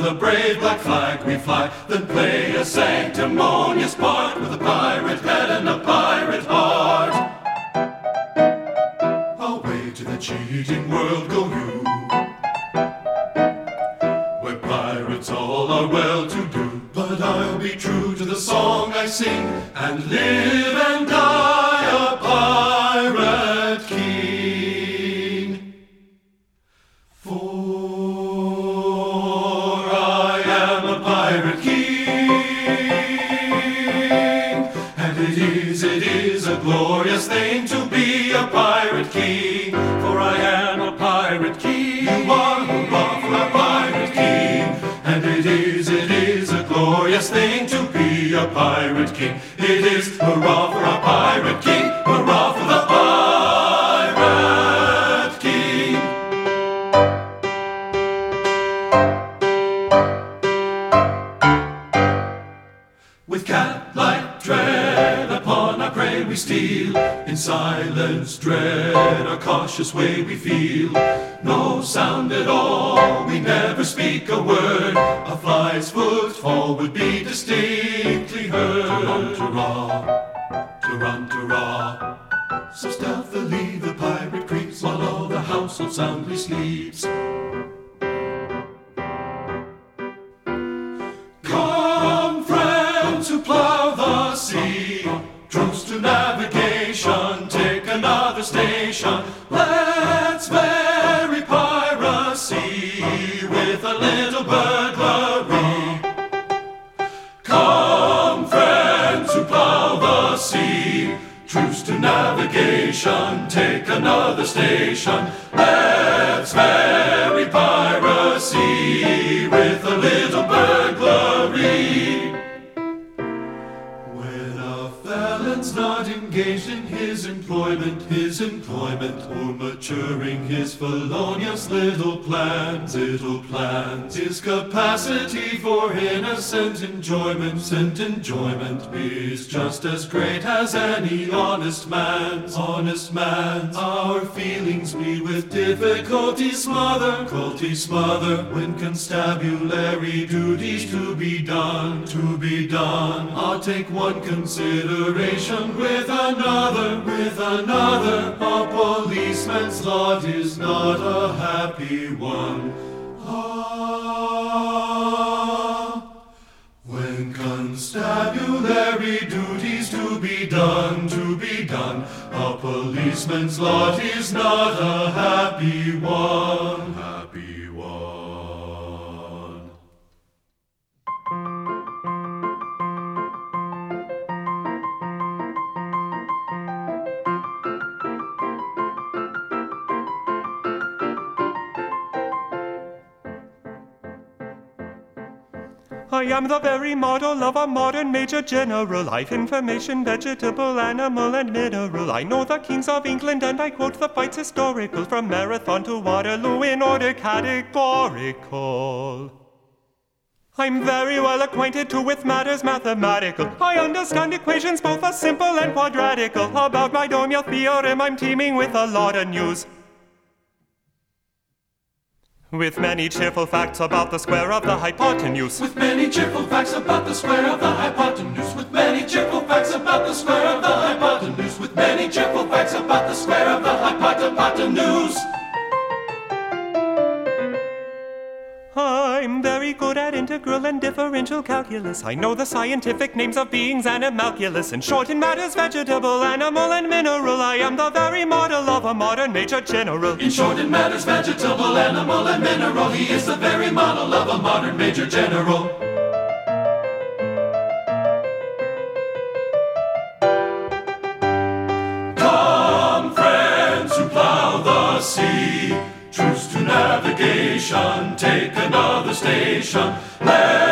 the brave black flag we fly, then play a sanctimonious part with a pirate head and a pirate heart. Away to the cheating world go you, where pirates all are well-to-do. But I'll be true to the song I sing, and live and die a pirate king. For I am a pirate king, and it is a glorious thing to be a pirate king. For I am a pirate king, you are hurrah for a pirate king, and it is a glorious thing to be a pirate king. It is hurrah for a pirate king, hurrah for the pirate king. With cat-like tread upon our prey we steal, in silence dread our cautious way we feel. No sound at all, we never speak a word, a fly's footfall would be distinctly heard. Tarantara, tarantara, so stealthily the pirate creeps, while all the household soundly sleeps. Come, friends who plough the sea, truce to navigation, take another station. Let's vary piracy with a little burglary. Come, friends who plough the sea, truce to navigation, take another station. Let's vary piracy with a little burglary. When a felon's not engaged in his employment, or maturing his felonious little plans, his capacity for innocent enjoyment is just as great as any honest man's. Our feelings we with difficulty smother, when constabulary duties to be done. I'll take one consideration with another. A policeman's lot is not a happy one. When constabulary duties to be done, a policeman's lot is not a happy one. I am the very model of a modern major general. Life, information, vegetable, animal, and mineral. I know the kings of England and I quote the fights historical, from Marathon to Waterloo in order categorical. I'm very well acquainted too with matters mathematical. I understand equations both as simple and quadratical. About my Domia theorem I'm teeming with a lot of news, with many cheerful facts about the square of the hypotenuse. With many cheerful facts about the square of the hypotenuse. With many cheerful facts about the square of the hypotenuse. With many cheerful facts about the square of the hypotenuse. I'm very good at integral and differential calculus. I know the scientific names of beings animalculous. In short, in matters vegetable, animal, and mineral, I am the very model of a modern major general. In short, in matters vegetable, animal, and mineral, he is the very model of a modern major general. Come, friends who plough the sea, truce to navigation, take another station.